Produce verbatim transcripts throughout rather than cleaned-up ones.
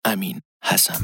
امین حسن.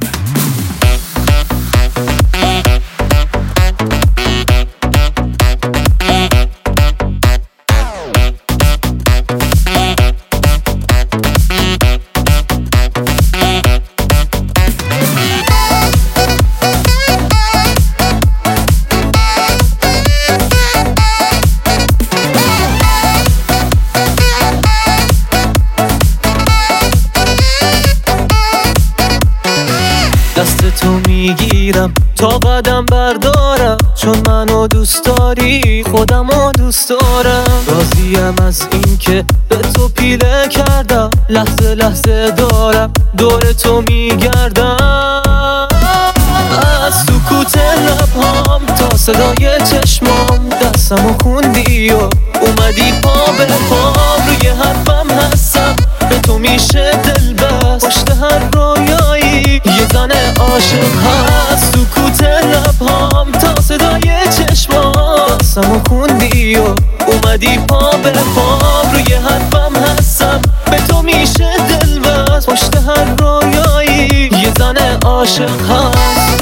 دست تو میگیرم تا قدم بردارم، چون منو دوست داری خودمو دوست دارم. راضیم از این که به تو پیله کردم، لحظه لحظه دارم دور تو میگردم. از سکوت لبهام تا صدای چشمام دستمو خوندی و اومدی پا به پا. روی حرفم هستم به تو میشه دل بست، پشت هر رویایی یه زن عاشق هست. سکوت لبهام تا صدای چشمام دستمو خوندی و اومدی پا به پا. روی حرفم هستم به تو میشه دل بست، پشت هر رویایی یه زن عاشق هست.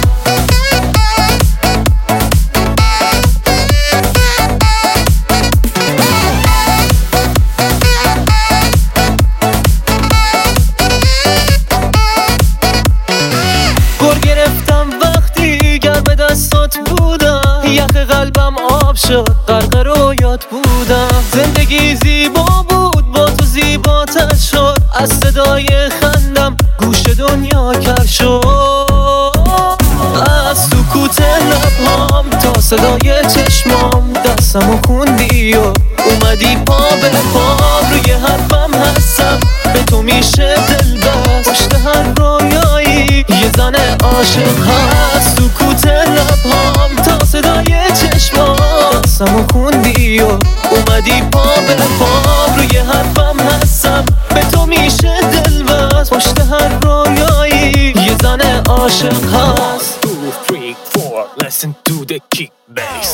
دستات بودم، یخ قلبم آب شد، غرق رویات بودم. زندگی زیبا بود، با تو زیباتر شد. از صدای خندم گوش دنیا کر شد. از سکوت لبهام تا صدای چشمام دستمو خوندی و اومدی پا به پا. روی حرفم هستم به تو میشه دل بست، پشت هر رویایی یه زن عاشق هست. سکوت لبهام تا صدای چشمام دستمو خوندی و اومدی پا به پا. روی حرفم هستم به تو میشه دل بست، پشت هر رویایی یه زن عاشق هست. two, three, four, listen to the kick bass.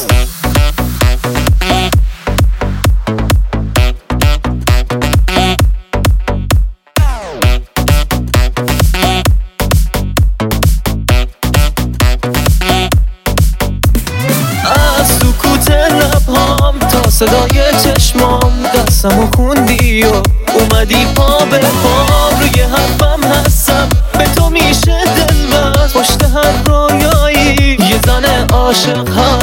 صدای چشمام دستمو خوندی و اومدی پا به پا. روی حرفم هستم به تو میشه دل بست، پشت هر رویایی یه زن عاشق هست.